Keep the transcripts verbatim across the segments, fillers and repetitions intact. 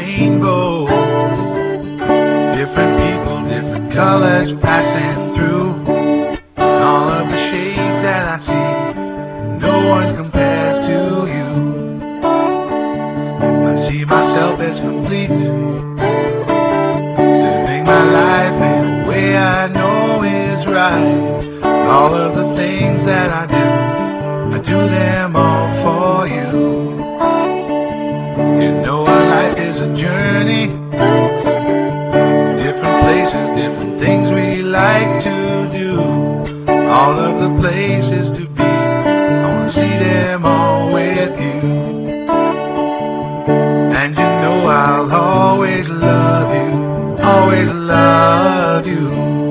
rainbow. Different people, different colors passing through. All of the shades that I see, no one compares to you. I see myself as complete, living my life in a way I know is right. All of the things that I do, I do them all for you. You know our life is a journey, different places, different things we like to do. All of the places to be, I want to see them all with you. And you know I'll always love you, always love you.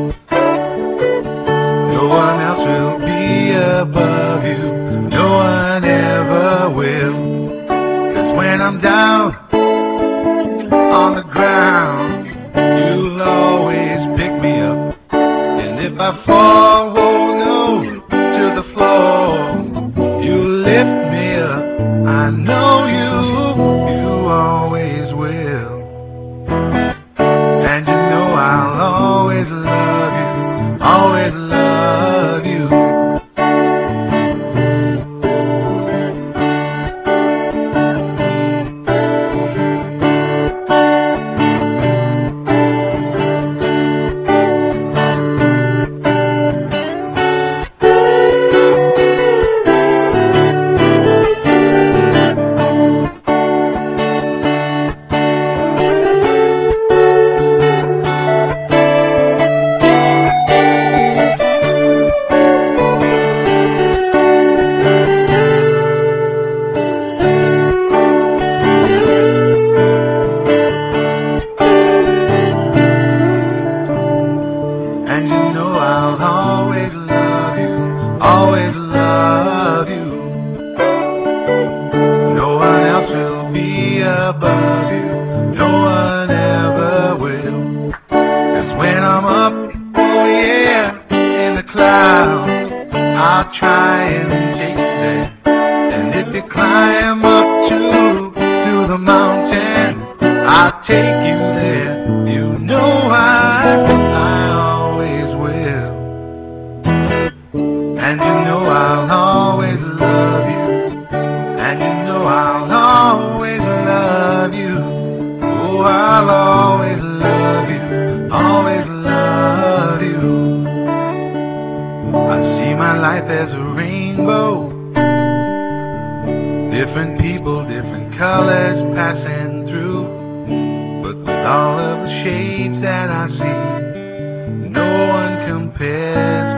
No one else will be above you, no one ever will. 'Cause when I'm down on the ground, you'll always pick me up. And if I fall, oh no, to the floor, you lift me up. I know you, you always will. And you know I'll always love you, always love you. And you know I'll always love you, always love you. No one else will be above you, no one ever will. 'Cause when I'm up, oh yeah, in the clouds, I'll try and take you there. And if you climb up to, to the mountain, I'll take you there. You know I, I always will. And you know I'll always love you. And you know I'll always love you. Oh, I'll always love you, always love you. I see my life as a rainbow. Different people, different colors passing through. But with all of the shades that I see, no one compares